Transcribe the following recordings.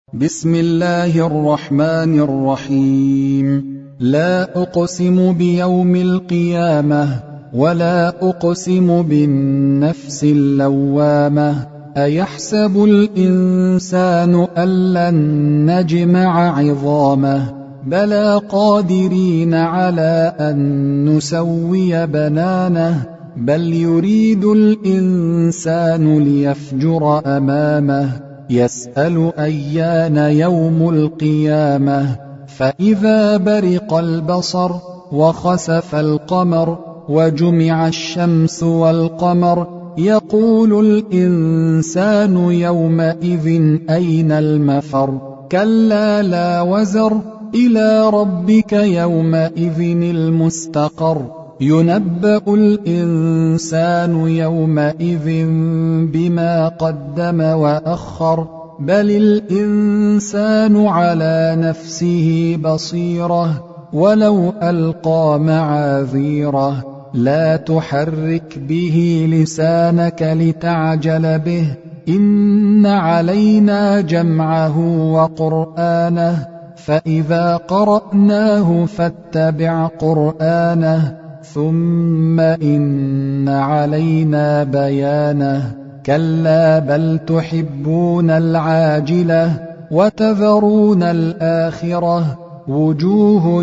بسم الله الرحمن الرحيم. لا أقسم بيوم القيامة ولا أقسم بالنفس اللوامة. أيحسب الإنسان أن لن نجمع عظامه بلى قادرين على أن نسوي بنانه بل يريد الإنسان ليفجر أمامه يسأل أيان يوم القيامة فإذا برق البصر وخسف القمر وجمع الشمس والقمر يقول الإنسان يومئذ أين المفر كلا لا وزر إلى ربك يومئذ المستقر ينبأ الإنسان يومئذ بما قدم وأخر بل الإنسان على نفسه بصيرة ولو ألقى معاذيره لا تحرك به لسانك لتعجل به إن علينا جمعه وقرآنه فإذا قرأناه فاتبع قرآنه ثم إن علينا بيانه كلا بل تحبون العاجلة وتذرون الآخرة وجوه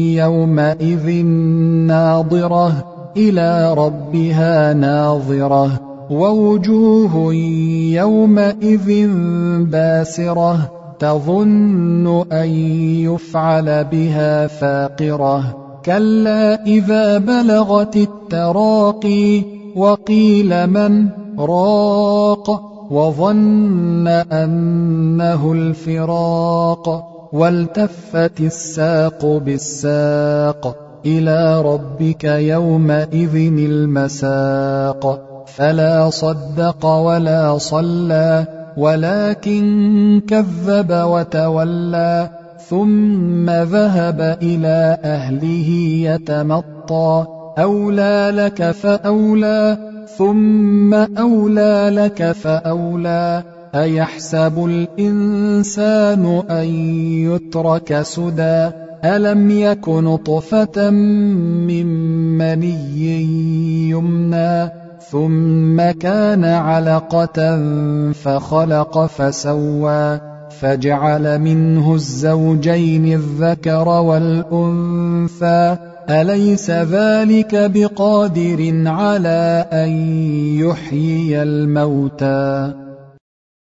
يومئذ ناظرة إلى ربها ناظرة ووجوه يومئذ باسرة تظن أن يفعل بها فاقرة كلا إذا بلغت التراقي وقيل من راق وظن أنه الفراق والتفت الساق بالساق إلى ربك يومئذ المساق فلا صدق ولا صلى ولكن كذب وتولى ثم ذهب إلى أهله يتمطى أولى لك فأولى ثم أولى لك فأولى أيحسب الإنسان أن يترك سدى ألم يك نطفة من مني يمنى ثم كان علقة فخلق فسوى فجعل منه الزوجين الذكر والأنثى أليس ذلك بقادر على أن يحيي الموتى